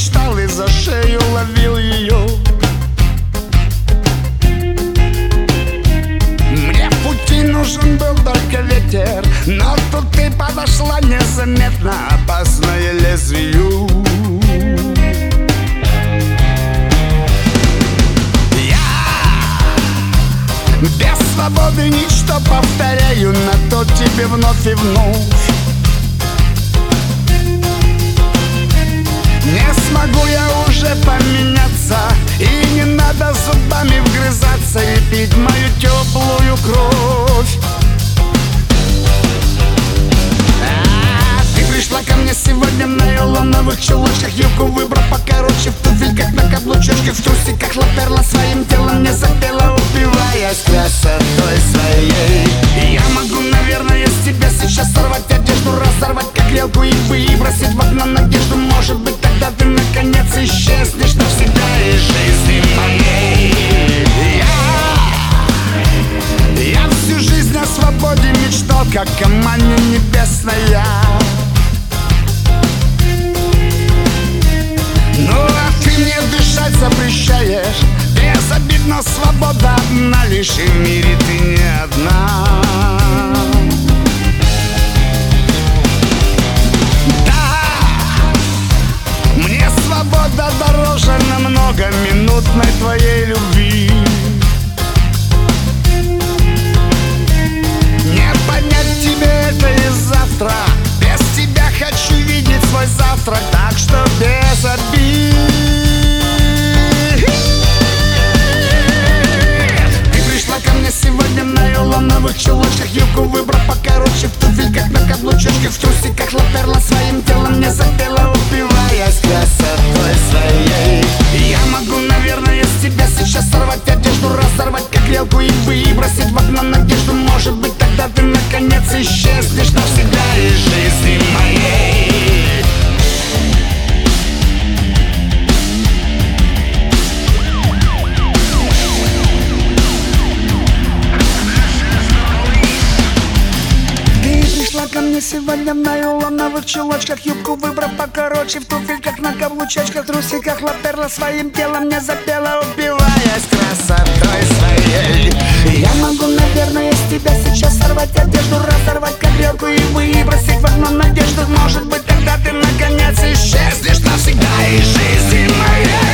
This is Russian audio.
мечтал и за шею ловил ее. Мне в пути нужен был только ветер, но тут ты подошла незаметно, опасное лезвию. Без свободы ничто, повторяю, на то тебе вновь и вновь. Не смогу я уже поменяться, и не надо зубами вгрызаться и пить мою теплую кровь. Ты пришла ко мне сегодня на нейлоновых чулочках, юбку выбрав покороче, в туфельках на каблучочках, в трусиках лаперла своим телом, не запела, упиваясь красотой своей. Я могу, наверное, с тебя сейчас сорвать одежду, разорвать как лелку и выбросить в окно надежду. Может быть, тогда ты наконец исчезнешь навсегда из жизни моей. Я всю жизнь о свободе мечтал, как о манне небесная. Ну а ты мне дышать запрещаешь. Безобидно, свобода одна, лишь и в мире ты не одна. Мне свобода дороже намного минутной твоей любви. Не поднять тебе это и завтра. Без тебя хочу видеть свой завтрак, так что без обид. Ты пришла ко мне сегодня на нейлоновых чулочках, юбку выбрав покороче, в туфельках на каблучочках, в трусиках лаперла своим телом, не запела, упиваясь красотой своей. Я могу, наверное, с тебя сейчас сорвать одежду, разорвать как лелку и выбросить в окно надежду. Может быть, тогда ты наконец исчезнешь навсегда из жизни моей. Ко мне сегодня на нейлоновых чулочках, юбку выбрав покороче, в туфельках на каблучочках, трусиках лаперла своим телом, не запела, упиваясь красотой своей. Я могу, наверное, с тебя сейчас сорвать одежду, разорвать как лелку и выбросить в окно надежду. Может быть, тогда ты наконец исчезнешь навсегда из жизни моей.